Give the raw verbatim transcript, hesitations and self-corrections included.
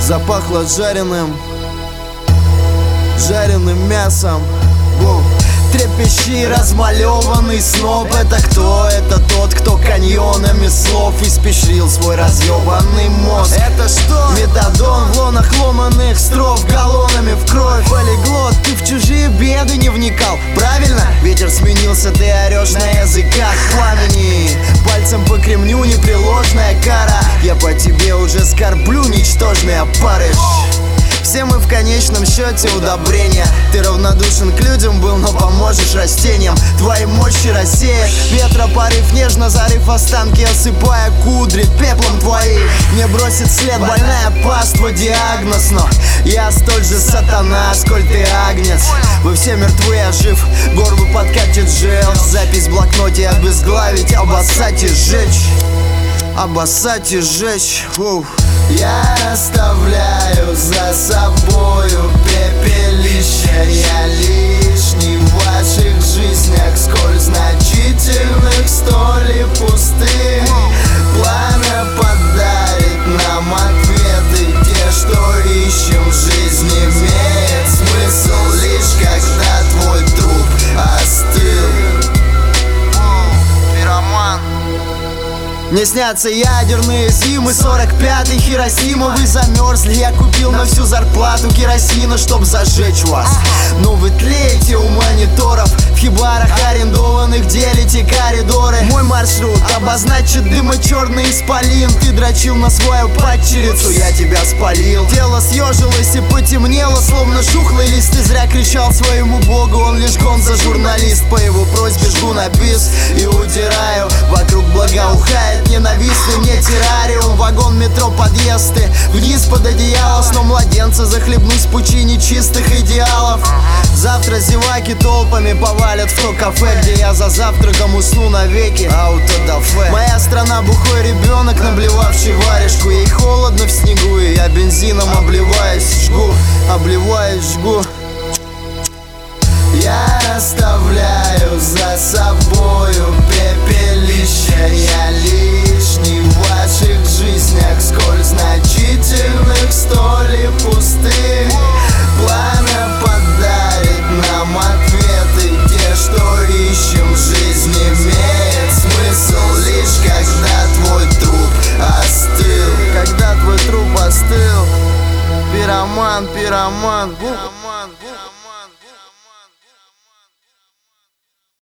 Запахло жареным, жареным мясом. Воу. Трепещи, размалеванный сноб. Это кто? Это тот, кто каньонами слов испещрил свой разъебанный мозг. Это что? Метадон в лонах ломаных строф, галлонами в кровь. Полиглот, ты в чужие беды не вникал. Правильно? Ветер сменился, ты орешь на языках пламени. Пальцем по кремню непреложная кара. Я по тебе уже скорблю, ничтожный опарыш. Все мы в конечном счете удобрения. Ты равнодушен к людям был, но поможешь растениям. Твои мощи рассеешь ветра порыв, нежно зарыв останки, осыпая кудри пеплом твоим. Мне бросит след больная паства, диагноз, но я столь же сатана, сколь ты агнец. Вы все мертвы, я жив, горлу подкатит желчь. Запись в блокноте обезглавить, обоссать и сжечь. Обоссать и сжечь. Фу. Я оставляю за собою пепелище. Я лишний в ваших жизнях, сколь значительных, столь и пустых. Пламя подарит нам ответы, те, что ищем в жизни. Имеет смысл лишь, когда твой труп остыл. Пироман. Мне снятся ядерные зимы, сорок пятый Хиросима. Вы замерзли, я купил на всю зарплату керосина, чтоб зажечь вас. Но вы тлеете у мониторов, в хибарах арендованных делите коридоры. Мой маршрут обозначит дымо-черный исполин. Ты дрочил на свою падчерицу, я тебя спалил. Тело съежилось и потемнело, словно жухлый лист. Ты зря кричал своему богу, он лишь гон за журналист. По его просьбе жгу на бис и удираю. Вокруг благоухает ненавистный мне террариум. Вагон, метро, подъезды, вниз под одеяло. Сном младенца захлебнусь в пучине чистых идеалов. Завтра зеваки толпами повалят в то кафе, где я за завтраком усну навеки. Аутодафе. Моя страна бухой ребенок, наблевавший варежку. Ей холодно в снегу, и я бензином обливаюсь, жгу, обливаюсь, жгу. Я оставляю за собою пепелище. Я лишний в ваших жизнях, сколь значительных, столь и пустых. Пламя подарит нам ответы, те, что ищем в жизни. Имеет смысл лишь, когда твой труп остыл. Когда твой труп остыл. Пироман, пироман.